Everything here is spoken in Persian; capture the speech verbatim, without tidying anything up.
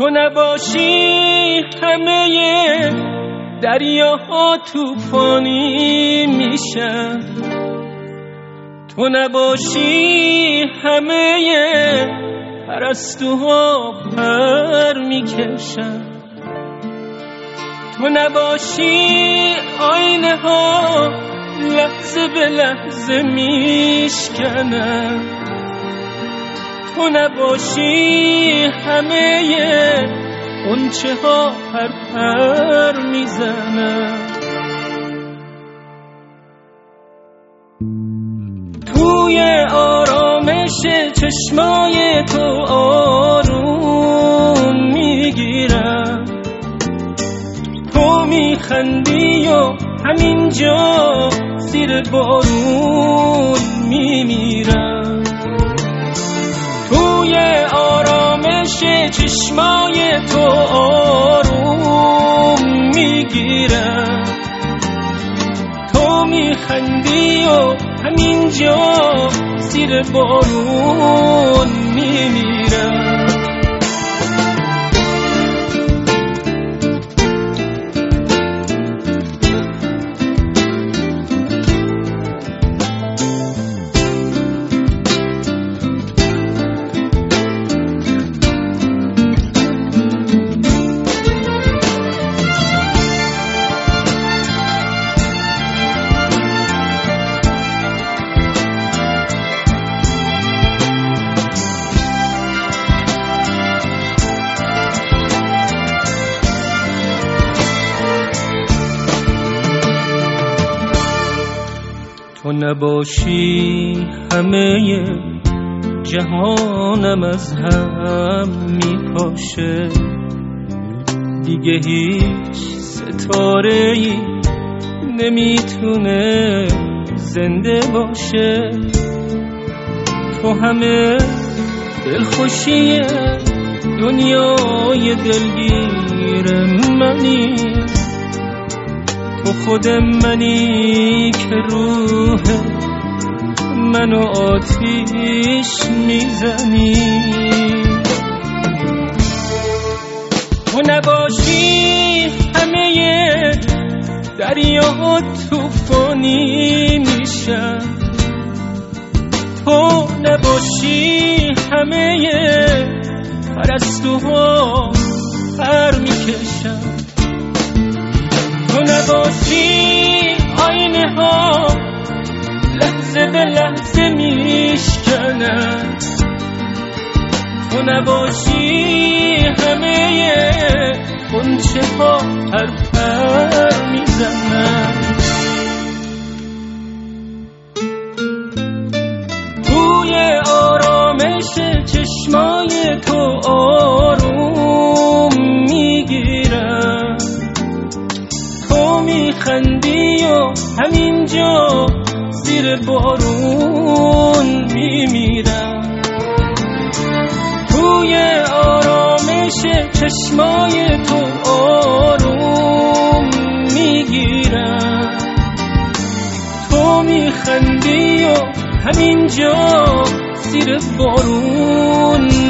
تو نباشی همه دریاها طوفانی میشن، تو نباشی همه پرستوها پر میکشن، تو نباشی آینه ها لحظه به لحظه میشکنن، تو نباشی همه غنچه ها پر پر میزنن. توی آرامش چشمای تو آروم میگیرم، تو میخندی و همینجا زیر بارون میمیرم. توی آرامش چشمای تو آروم میگیرم، تو میخندی و همینجا زیر بارون میمیرم. تو نباشی همه جهانم از هم میپاشه، دیگه هیچ ستاره‌ای نمیتونه زنده باشه. تو همه دلخوشی دنیای دلگیر منی، تو خود منی که روح منو آتیش میزنی. تو نباشی همه دریا طوفانی میشن، تو نباشی همه پرستوها پر میکشن، تو نباشی آینه ها لحظه به لحظه میشکنن، تو نباشی همه غنچه ها پر پر میزنن. توی آرامش چشمای تو آروم میگیرم، تو میخندی و همینجا زیر بارون میمیرم. توی آرامش چشمای تو آروم میگیرم، تو میخندی و همینجا زیر بارون